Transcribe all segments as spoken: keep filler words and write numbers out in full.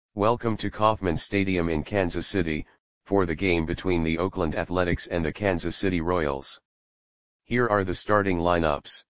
Welcome to Kauffman Stadium in Kansas City, for the game between the Oakland Athletics and the Kansas City Royals. Here are the starting lineups.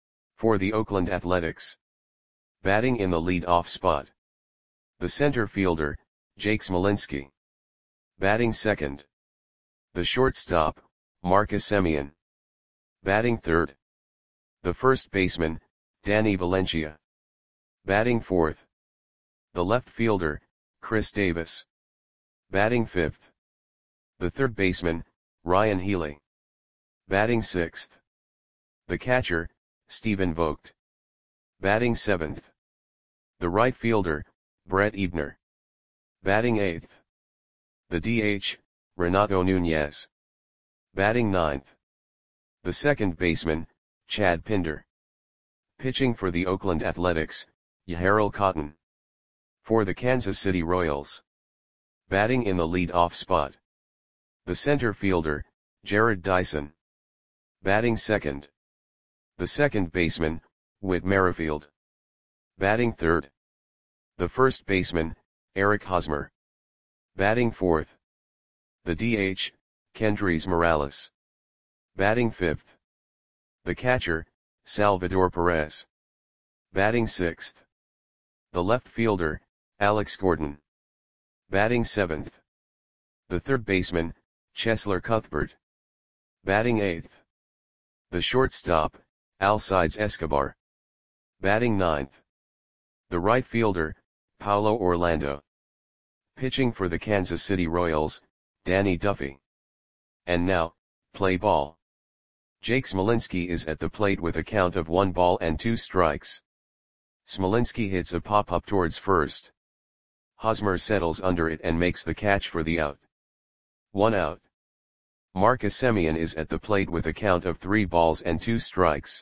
For the Oakland Athletics. Batting in the lead-off spot. The center fielder, Jake Smolinski. Batting second. The shortstop, Marcus Semien. Batting third. The first baseman, Danny Valencia. Batting fourth. The left fielder, Chris Davis. Batting fifth. The third baseman, Ryan Healy. Batting sixth. The catcher, Stephen Vogt. Batting seventh. The right fielder, Brett Eibner. Batting eighth. The D H, Renato Nunez. Batting ninth. The second baseman, Chad Pinder. Pitching for the Oakland Athletics, Yahirel Cotton. For the Kansas City Royals. Batting in the lead-off spot. The center fielder, Jarrod Dyson. Batting second. The second baseman, Whit Merrifield. Batting third. The first baseman, Eric Hosmer. Batting fourth. The D H, Kendrys Morales. Batting fifth. The catcher, Salvador Perez. Batting sixth. The left fielder, Alex Gordon. Batting seventh. The third baseman, Cheslor Cuthbert. Batting eighth. The shortstop, Alcides Escobar. Batting ninth. The right fielder, Paulo Orlando. Pitching for the Kansas City Royals, Danny Duffy. And now, play ball. Jake Smolinski is at the plate with a count of one ball and two strikes. Smolinski hits a pop-up towards first. Hosmer settles under it and makes the catch for the out. One out. Marcus Semien is at the plate with a count of three balls and two strikes.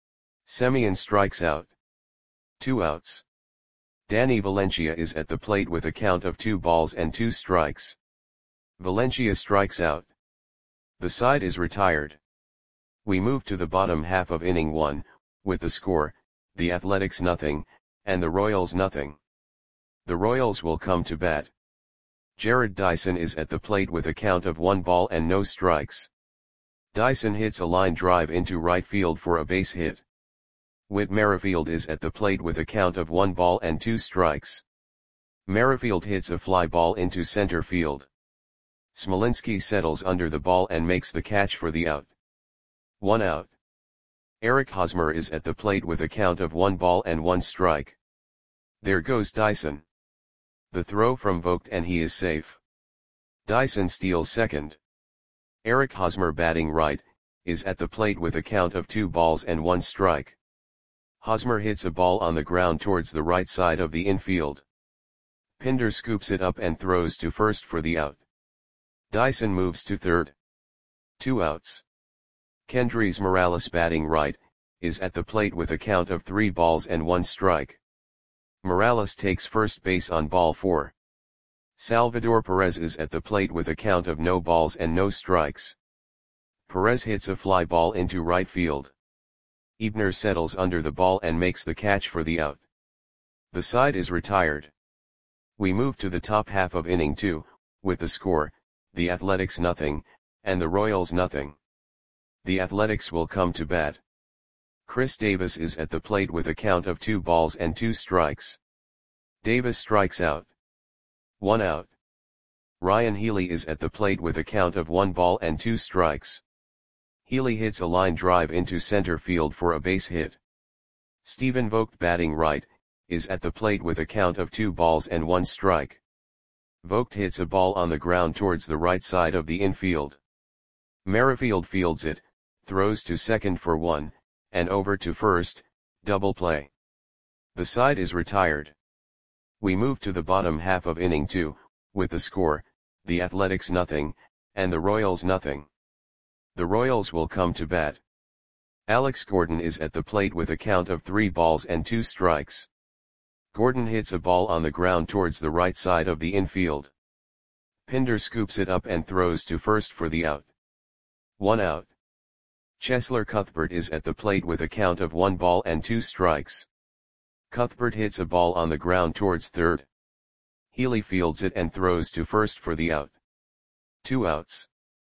Semien strikes out. Two outs. Danny Valencia is at the plate with a count of two balls and two strikes. Valencia strikes out. The side is retired. We move to the bottom half of inning one, with the score, the Athletics nothing, and the Royals nothing. The Royals will come to bat. Jarrod Dyson is at the plate with a count of one ball and no strikes. Dyson hits a line drive into right field for a base hit. Whit Merrifield is at the plate with a count of one ball and two strikes. Merrifield hits a fly ball into center field. Smolinski settles under the ball and makes the catch for the out. One out. Eric Hosmer is at the plate with a count of one ball and one strike. There goes Dyson. The throw from Vogt and he is safe. Dyson steals second. Eric Hosmer, batting right, is at the plate with a count of two balls and one strike. Hosmer hits a ball on the ground towards the right side of the infield. Pinder scoops it up and throws to first for the out. Dyson moves to third. Two outs. Kendrys Morales, batting right, is at the plate with a count of three balls and one strike. Morales takes first base on ball four. Salvador Perez is at the plate with a count of no balls and no strikes. Perez hits a fly ball into right field. Eibner settles under the ball and makes the catch for the out. The side is retired. We move to the top half of inning two, with the score, the Athletics nothing, and the Royals nothing. The Athletics will come to bat. Chris Davis is at the plate with a count of two balls and two strikes. Davis strikes out. One out. Ryan Healy is at the plate with a count of one ball and two strikes. Healy hits a line drive into center field for a base hit. Stephen Vogt, batting right, is at the plate with a count of two balls and one strike. Vogt hits a ball on the ground towards the right side of the infield. Merrifield fields it, throws to second for one, and over to first, double play. The side is retired. We move to the bottom half of inning two, with the score, the Athletics nothing, and the Royals nothing. The Royals will come to bat. Alex Gordon is at the plate with a count of three balls and two strikes. Gordon hits a ball on the ground towards the right side of the infield. Pinder scoops it up and throws to first for the out. One out. Cheslor Cuthbert is at the plate with a count of one ball and two strikes. Cuthbert hits a ball on the ground towards third. Healy fields it and throws to first for the out. Two outs.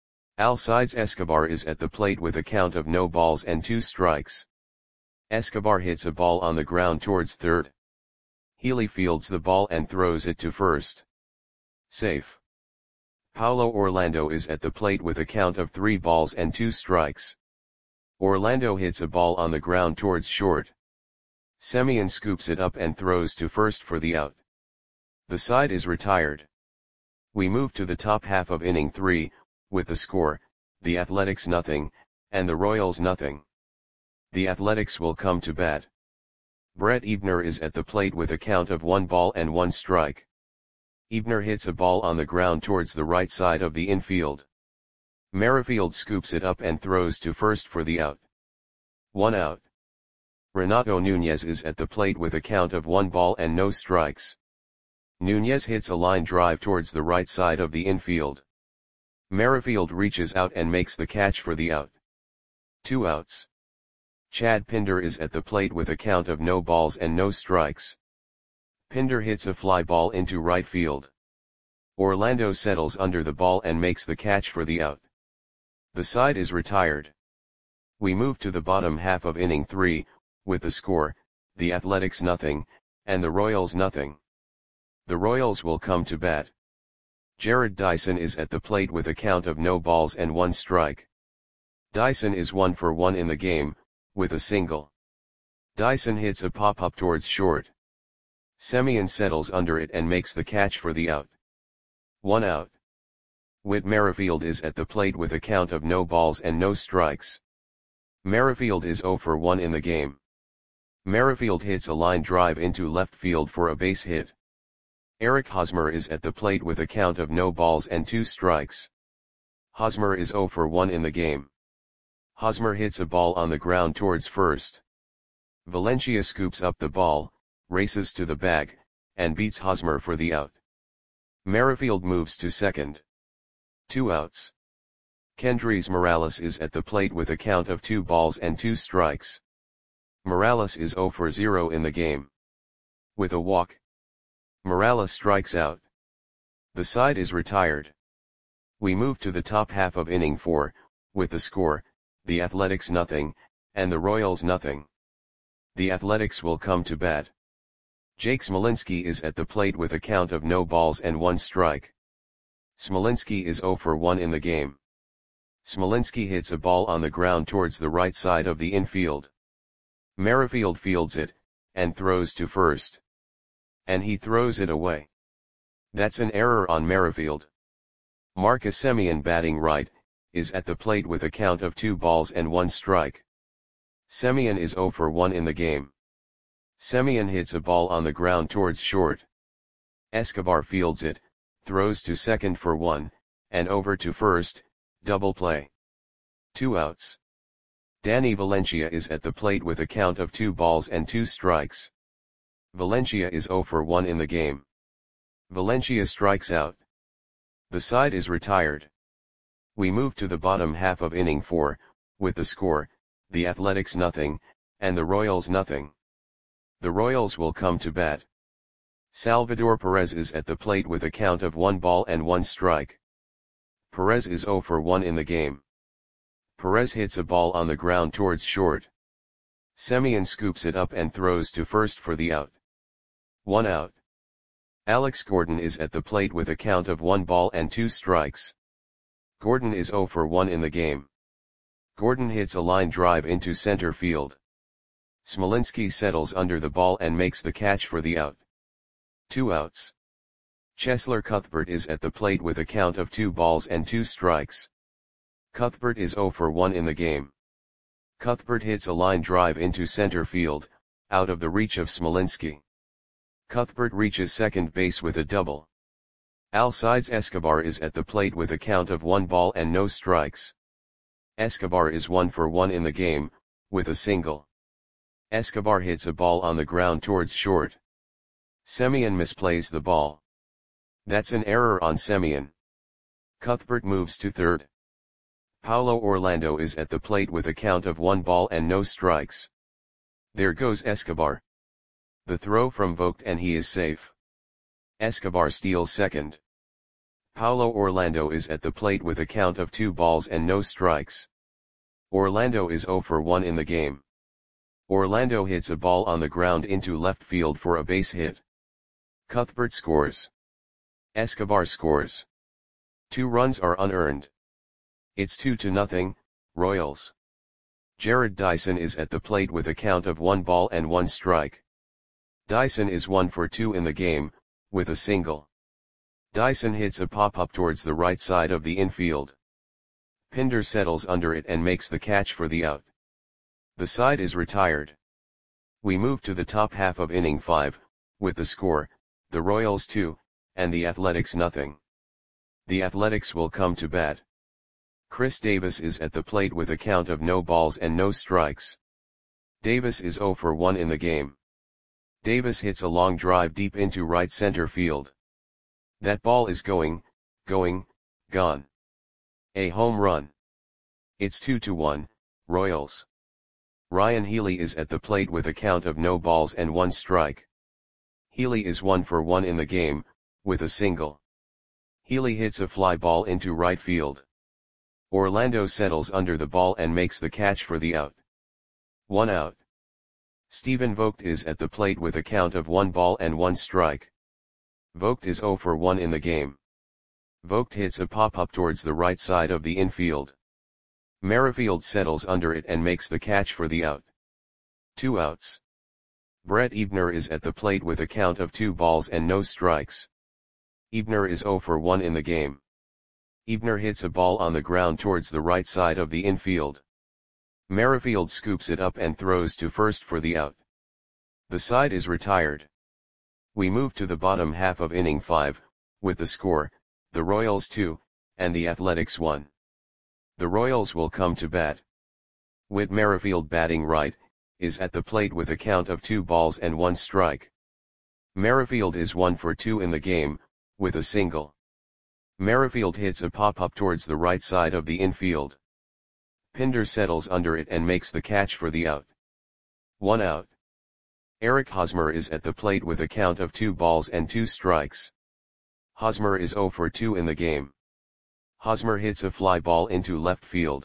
Alcides Escobar is at the plate with a count of no balls and two strikes. Escobar hits a ball on the ground towards third. Healy fields the ball and throws it to first. Safe. Paulo Orlando is at the plate with a count of three balls and two strikes. Orlando hits a ball on the ground towards short. Semien scoops it up and throws to first for the out. The side is retired. We move to the top half of inning three, with the score, the Athletics nothing, and the Royals nothing. The Athletics will come to bat. Brett Ebner is at the plate with a count of one ball and one strike. Ebner hits a ball on the ground towards the right side of the infield. Merrifield scoops it up and throws to first for the out. One out. Renato Nunez is at the plate with a count of one ball and no strikes. Nunez hits a line drive towards the right side of the infield. Merrifield reaches out and makes the catch for the out. Two outs. Chad Pinder is at the plate with a count of no balls and no strikes. Pinder hits a fly ball into right field. Orlando settles under the ball and makes the catch for the out. The side is retired. We move to the bottom half of inning three, with the score, the Athletics nothing, and the Royals nothing. The Royals will come to bat. Jared Dyson is at the plate with a count of no balls and one strike. Dyson is one for one in the game, with a single. Dyson hits a pop-up towards short. Semien settles under it and makes the catch for the out. One out. Whit Merrifield is at the plate with a count of no balls and no strikes. Merrifield is zero for one in the game. Merrifield hits a line drive into left field for a base hit. Eric Hosmer is at the plate with a count of no balls and two strikes. Hosmer is zero for one in the game. Hosmer hits a ball on the ground towards first. Valencia scoops up the ball, races to the bag, and beats Hosmer for the out. Merrifield moves to second. Two outs. Kendrys Morales is at the plate with a count of two balls and two strikes. Morales is zero for zero in the game. With a walk, Morales strikes out. The side is retired. We move to the top half of inning four, with the score, the Athletics nothing, and the Royals nothing. The Athletics will come to bat. Jake Smolinski is at the plate with a count of no balls and one strike. Smolinski is zero for one in the game. Smolinski hits a ball on the ground towards the right side of the infield. Merrifield fields it, and throws to first. And he throws it away. That's an error on Merrifield. Marcus Semien, batting right, is at the plate with a count of two balls and one strike. Semien is zero for one in the game. Semien hits a ball on the ground towards short. Escobar fields it, throws to second for one, and over to first, double play. Two outs. Danny Valencia is at the plate with a count of two balls and two strikes. Valencia is zero for one in the game. Valencia strikes out. The side is retired. We move to the bottom half of inning four, with the score, the Athletics nothing, and the Royals nothing. The Royals will come to bat. Salvador Perez is at the plate with a count of one ball and one strike. Perez is zero for one in the game. Perez hits a ball on the ground towards short. Semien scoops it up and throws to first for the out. One out. Alex Gordon is at the plate with a count of one ball and two strikes. Gordon is zero for one in the game. Gordon hits a line drive into center field. Smolinski settles under the ball and makes the catch for the out. Two outs. Cheslor Cuthbert is at the plate with a count of two balls and two strikes. Cuthbert is zero for one in the game. Cuthbert hits a line drive into center field, out of the reach of Smolinski. Cuthbert reaches second base with a double. Alcides Escobar is at the plate with a count of one ball and no strikes. Escobar is one for one in the game, with a single. Escobar hits a ball on the ground towards short. Semien misplays the ball. That's an error on Semien. Cuthbert moves to third. Paulo Orlando is at the plate with a count of one ball and no strikes. There goes Escobar. The throw from Vogt and he is safe. Escobar steals second. Paulo Orlando is at the plate with a count of two balls and no strikes. Orlando is zero for one in the game. Orlando hits a ball on the ground into left field for a base hit. Cuthbert scores. Escobar scores. Two runs are unearned. It's two to nothing, Royals. Jared Dyson is at the plate with a count of one ball and one strike. Dyson is one for two in the game, with a single. Dyson hits a pop-up towards the right side of the infield. Pinder settles under it and makes the catch for the out. The side is retired. We move to the top half of inning five, with the score, the Royals two, and the Athletics nothing. The Athletics will come to bat. Chris Davis is at the plate with a count of no balls and no strikes. Davis is zero for one in the game. Davis hits a long drive deep into right center field. That ball is going, going, gone. A home run. It's two to one, Royals. Ryan Healy is at the plate with a count of no balls and one strike. Healy is one for one in the game, with a single. Healy hits a fly ball into right field. Orlando settles under the ball and makes the catch for the out. One out. Stephen Vogt is at the plate with a count of one ball and one strike. Vogt is zero for one in the game. Vogt hits a pop-up towards the right side of the infield. Merrifield settles under it and makes the catch for the out. Two outs. Brett Ebner is at the plate with a count of two balls and no strikes. Ebner is zero for one in the game. Ebner hits a ball on the ground towards the right side of the infield. Merrifield scoops it up and throws to first for the out. The side is retired. We move to the bottom half of inning five, with the score, the Royals two, and the Athletics one. The Royals will come to bat. Whit Merrifield, batting right, is at the plate with a count of two balls and one strike. Merrifield is one for two in the game, with a single. Merrifield hits a pop-up towards the right side of the infield. Pinder settles under it and makes the catch for the out. One out. Eric Hosmer is at the plate with a count of two balls and two strikes. Hosmer is zero for two in the game. Hosmer hits a fly ball into left field.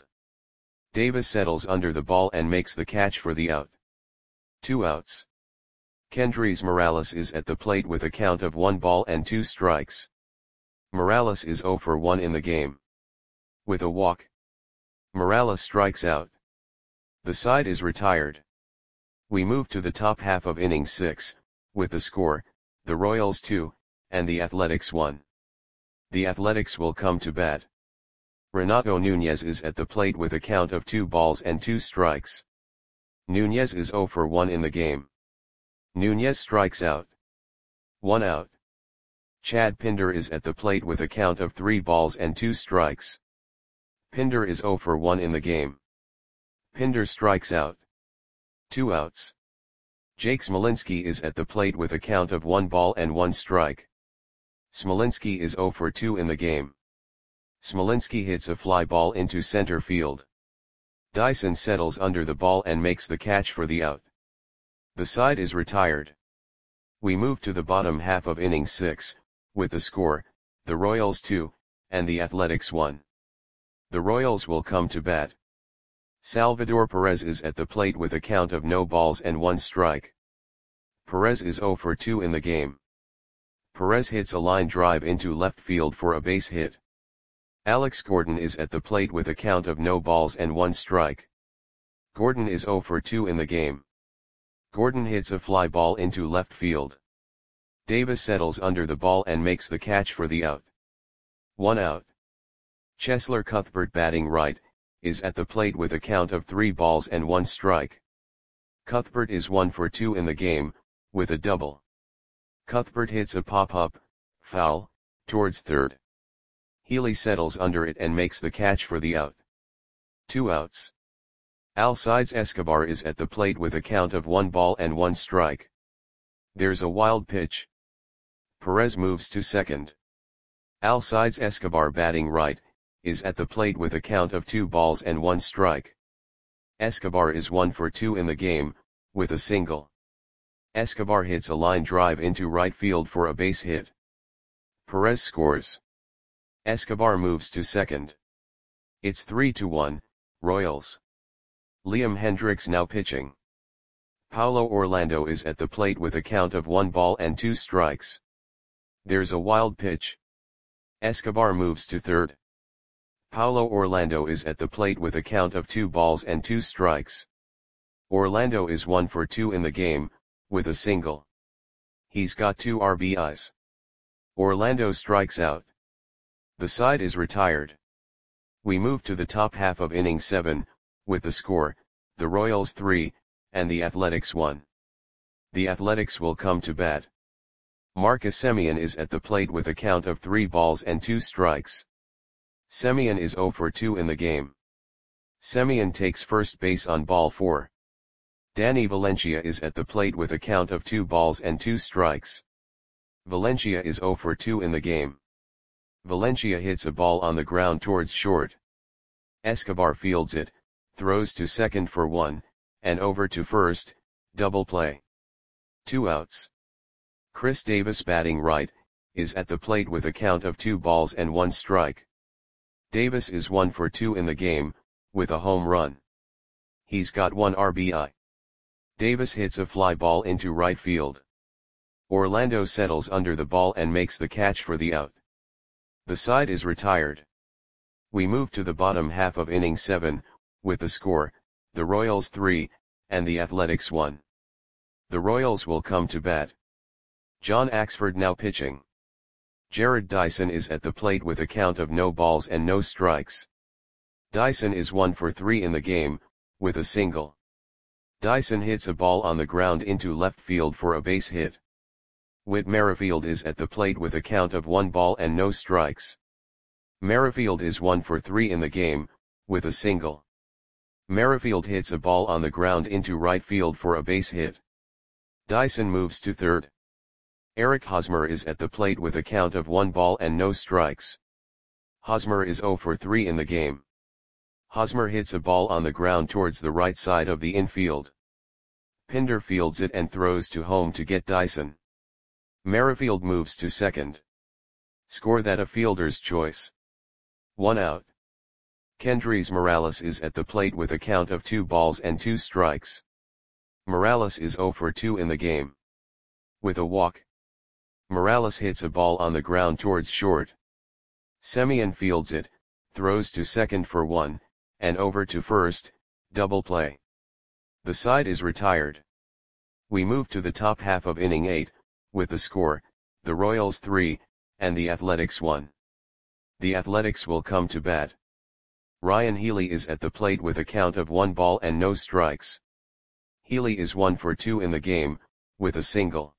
Davis settles under the ball and makes the catch for the out. Two outs. Kendrys Morales is at the plate with a count of one ball and two strikes. Morales is zero for one in the game. With a walk, Morales strikes out. The side is retired. We move to the top half of inning six, with the score, the Royals two, and the Athletics one. The Athletics will come to bat. Renato Nunez is at the plate with a count of two balls and two strikes. Nunez is zero for one in the game. Nunez strikes out. One out. Chad Pinder is at the plate with a count of three balls and two strikes. Pinder is zero for one in the game. Pinder strikes out. Two outs. Jake Smolinski is at the plate with a count of one ball and one strike. Smolinski is zero for two in the game. Smolinski hits a fly ball into center field. Dyson settles under the ball and makes the catch for the out. The side is retired. We move to the bottom half of inning six, with the score, the Royals two, and the Athletics one. The Royals will come to bat. Salvador Perez is at the plate with a count of no balls and one strike. Perez is zero for two in the game. Perez hits a line drive into left field for a base hit. Alex Gordon is at the plate with a count of no balls and one strike. Gordon is zero for two in the game. Gordon hits a fly ball into left field. Davis settles under the ball and makes the catch for the out. One out. Cheslor Cuthbert, batting right, is at the plate with a count of three balls and one strike. Cuthbert is one for two in the game, with a double. Cuthbert hits a pop-up, foul, towards third. Healy settles under it and makes the catch for the out. Two outs. Alcides Escobar is at the plate with a count of one ball and one strike. There's a wild pitch. Perez moves to second. Alcides Escobar, batting right, is at the plate with a count of two balls and one strike. Escobar is one for two in the game, with a single. Escobar hits a line drive into right field for a base hit. Perez scores. Escobar moves to second. It's three to one, Royals. Liam Hendricks now pitching. Paulo Orlando is at the plate with a count of one ball and two strikes. There's a wild pitch. Escobar moves to third. Paulo Orlando is at the plate with a count of two balls and two strikes. Orlando is one for two in the game, with a single. He's got two R B Is. Orlando strikes out. The side is retired. We move to the top half of inning seven, with the score, the Royals three, and the Athletics one. The Athletics will come to bat. Marcus Semien is at the plate with a count of three balls and two strikes. Semien is zero for two in the game. Semien takes first base on ball four. Danny Valencia is at the plate with a count of two balls and two strikes. Valencia is zero for two in the game. Valencia hits a ball on the ground towards short. Escobar fields it, throws to second for one, and over to first, double play. Two outs. Chris Davis batting right, is at the plate with a count of two balls and one strike. Davis is one for two in the game, with a home run. He's got one R B I. Davis hits a fly ball into right field. Orlando settles under the ball and makes the catch for the out. The side is retired. We move to the bottom half of inning seven, with the score, the Royals three, and the Athletics one. The Royals will come to bat. John Axford now pitching. Jared Dyson is at the plate with a count of no balls and no strikes. Dyson is one for three in the game, with a single. Dyson hits a ball on the ground into left field for a base hit. Whit Merrifield is at the plate with a count of one ball and no strikes. Merrifield is one for three in the game, with a single. Merrifield hits a ball on the ground into right field for a base hit. Dyson moves to third. Eric Hosmer is at the plate with a count of one ball and no strikes. Hosmer is zero for three in the game. Hosmer hits a ball on the ground towards the right side of the infield. Pinder fields it and throws to home to get Dyson. Merrifield moves to second. Score that a fielder's choice. One out. Kendrys Morales is at the plate with a count of two balls and two strikes. Morales is zero for two in the game. With a walk. Morales hits a ball on the ground towards short. Semien fields it, throws to second for one, and over to first, double play. The side is retired. We move to the top half of inning eight, with the score, the Royals three, and the Athletics one. The Athletics will come to bat. Ryan Healy is at the plate with a count of one ball and no strikes. Healy is one for two in the game, with a single.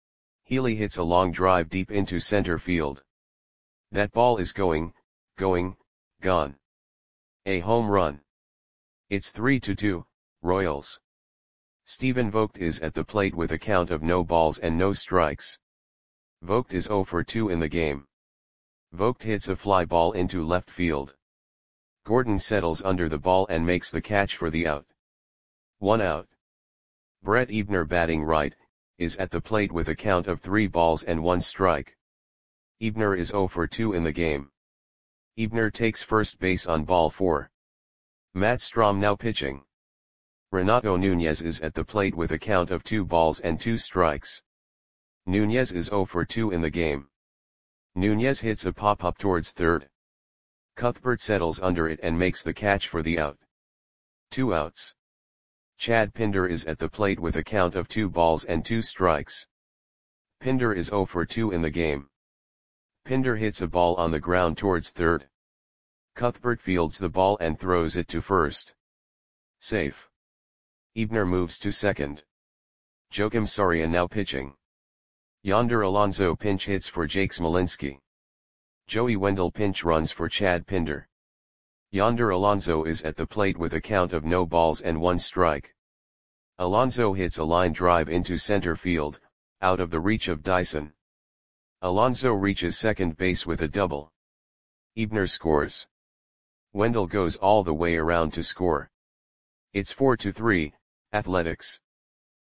Healy hits a long drive deep into center field. That ball is going, going, gone. A home run. It's three to two, Royals. Stephen Vogt is at the plate with a count of no balls and no strikes. Vogt is zero for two in the game. Vogt hits a fly ball into left field. Gordon settles under the ball and makes the catch for the out. One out. Brett Ebner batting right, is at the plate with a count of three balls and one strike. Ebner is zero for two in the game. Ebner takes first base on ball four. Matt Strahm now pitching. Renato Nunez is at the plate with a count of two balls and two strikes. Nunez is zero for two in the game. Nunez hits a pop-up towards third. Cuthbert settles under it and makes the catch for the out. Two outs. Chad Pinder is at the plate with a count of two balls and two strikes. Pinder is zero for two in the game. Pinder hits a ball on the ground towards third. Cuthbert fields the ball and throws it to first. Safe. Ebner moves to second. Joakim Soria now pitching. Yonder Alonso pinch hits for Jake Smolinski. Joey Wendell pinch runs for Chad Pinder. Yonder Alonso is at the plate with a count of no balls and one strike. Alonso hits a line drive into center field, out of the reach of Dyson. Alonso reaches second base with a double. Ebner scores. Wendell goes all the way around to score. It's four to three, Athletics.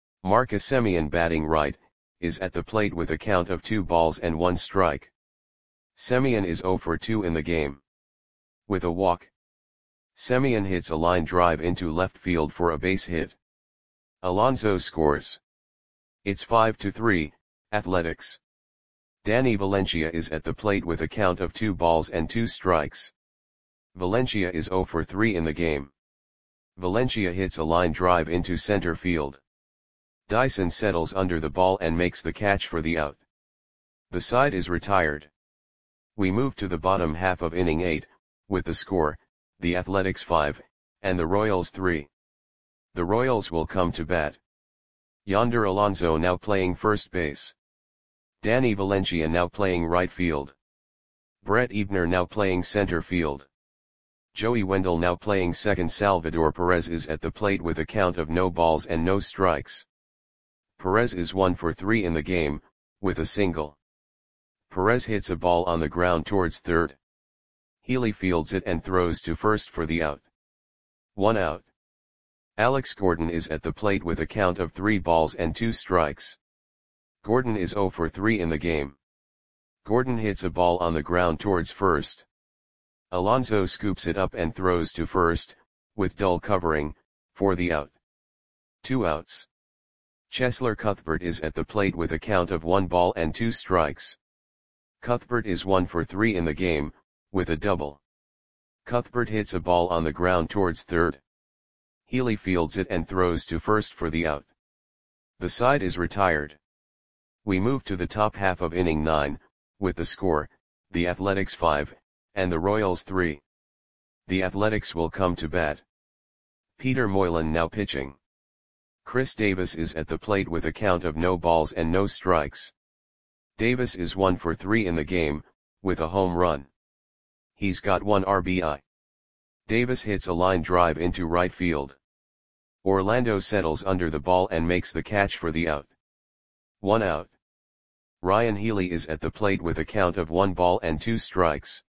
Marcus Semien batting right, is at the plate with a count of two balls and one strike. Semyon is zero for two in the game. With a walk, Semyon hits a line drive into left field for a base hit. Alonso scores. It's five to three, Athletics. Danny Valencia is at the plate with a count of two balls and two strikes. Valencia is zero for three in the game. Valencia hits a line drive into center field. Dyson settles under the ball and makes the catch for the out. The side is retired. We move to the bottom half of inning eight, with the score, the Athletics five, and the Royals three. The Royals will come to bat. Yonder Alonso now playing first base. Danny Valencia now playing right field. Brett Ebner now playing center field. Joey Wendell now playing second. Salvador Perez is at the plate with a count of no balls and no strikes. Perez is one for three in the game, with a single. Perez hits a ball on the ground towards third. Healy fields it and throws to first for the out. One out. Alex Gordon is at the plate with a count of three balls and two strikes. Gordon is zero for three in the game. Gordon hits a ball on the ground towards first. Alonso scoops it up and throws to first, with Dull covering, for the out. Two outs. Cheslor Cuthbert is at the plate with a count of one ball and two strikes. Cuthbert is one for three in the game, with a double. Cuthbert hits a ball on the ground towards third. Healy fields it and throws to first for the out. The side is retired. We move to the top half of inning nine, with the score, the Athletics five, and the Royals three. The Athletics will come to bat. Peter Moylan now pitching. Chris Davis is at the plate with a count of no balls and no strikes. Davis is one for three in the game, with a home run. He's got one R B I. Davis hits a line drive into right field. Orlando settles under the ball and makes the catch for the out. One out. Ryan Healy is at the plate with a count of one ball and two strikes.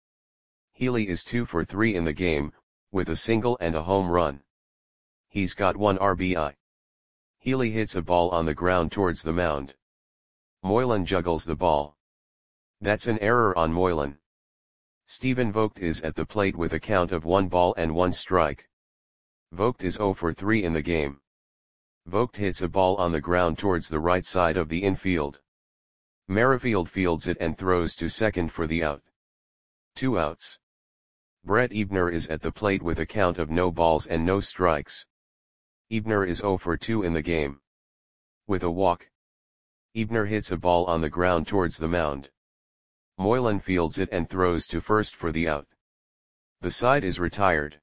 Healy is two for three in the game, with a single and a home run. He's got one R B I. Healy hits a ball on the ground towards the mound. Moylan juggles the ball. That's an error on Moylan. Stephen Vogt is at the plate with a count of one ball and one strike. Vogt is zero for three in the game. Vogt hits a ball on the ground towards the right side of the infield. Merrifield fields it and throws to second for the out. Two outs. Brett Ebner is at the plate with a count of no balls and no strikes. Ebner is zero for two in the game. With a walk, Ebner hits a ball on the ground towards the mound. Moylan fields it and throws to first for the out. The side is retired.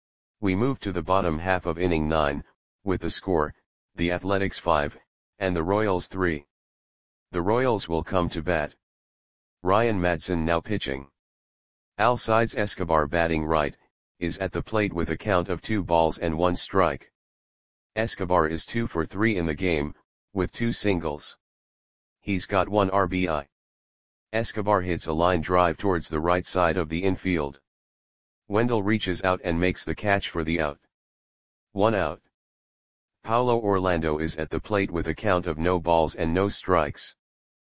We move to the bottom half of inning nine, with the score, the Athletics five, and the Royals three. The Royals will come to bat. Ryan Madsen now pitching. Alcides Escobar batting right, is at the plate with a count of two balls and one strike. Escobar is two for three in the game, with two singles. He's got one R B I. Escobar hits a line drive towards the right side of the infield. Wendell reaches out and makes the catch for the out. One out. Paulo Orlando is at the plate with a count of no balls and no strikes.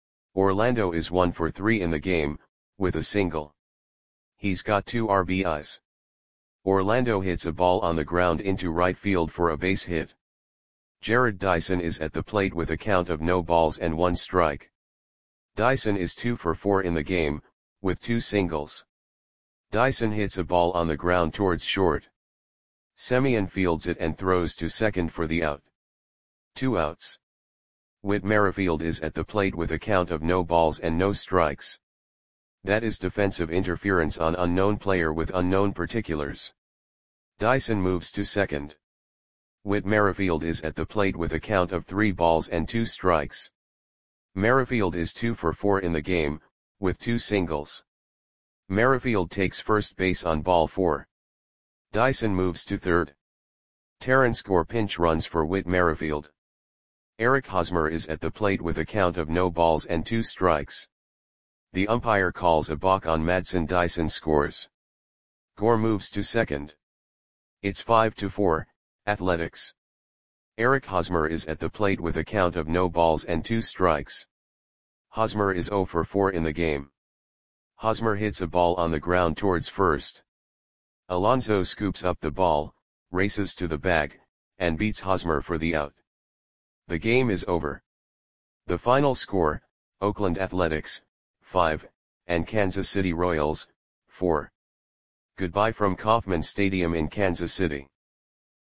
Orlando is one for three in the game, with a single. He's got two R B Is. Orlando hits a ball on the ground into right field for a base hit. Jared Dyson is at the plate with a count of no balls and one strike. Dyson is two for four in the game, with two singles. Dyson hits a ball on the ground towards short. Semyon fields it and throws to second for the out. Two outs. Whit Merrifield is at the plate with a count of no balls and no strikes. That is defensive interference on unknown player with unknown particulars. Dyson moves to second. Whit Merrifield is at the plate with a count of three balls and two strikes. Merrifield is two for four in the game, with two singles. Merrifield takes first base on ball four. Dyson moves to third. Terrence Gore pinch runs for Whit Merrifield. Eric Hosmer is at the plate with a count of no balls and two strikes. The umpire calls a balk on Madsen. Dyson scores. Gore moves to second. It's five to four, Athletics. Eric Hosmer is at the plate with a count of no balls and two strikes. Hosmer is zero for four in the game. Hosmer hits a ball on the ground towards first. Alonso scoops up the ball, races to the bag, and beats Hosmer for the out. The game is over. The final score, Oakland Athletics, five, and Kansas City Royals, four. Goodbye from Kauffman Stadium in Kansas City.